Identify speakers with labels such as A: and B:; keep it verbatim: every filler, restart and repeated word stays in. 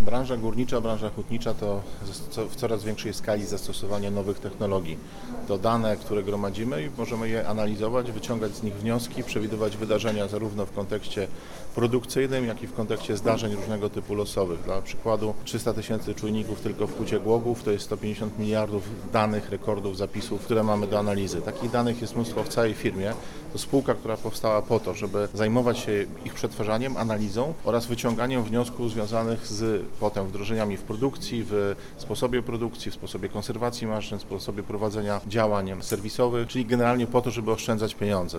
A: Branża górnicza, branża hutnicza to w coraz większej skali zastosowanie nowych technologii. To dane, które gromadzimy i możemy je analizować, wyciągać z nich wnioski, przewidywać wydarzenia zarówno w kontekście produkcyjnym, jak i w kontekście zdarzeń różnego typu losowych. Dla przykładu trzysta tysięcy czujników tylko w Hucie Głogów to jest sto pięćdziesiąt miliardów danych, rekordów, zapisów, które mamy do analizy. Takich danych jest mnóstwo w całej firmie. To spółka, która powstała po to, żeby zajmować się ich przetwarzaniem, analizą oraz wyciąganiem wniosków związanych z potem wdrożeniami w produkcji, w sposobie produkcji, w sposobie konserwacji maszyn, w sposobie prowadzenia działań serwisowych, czyli generalnie po to, żeby oszczędzać pieniądze.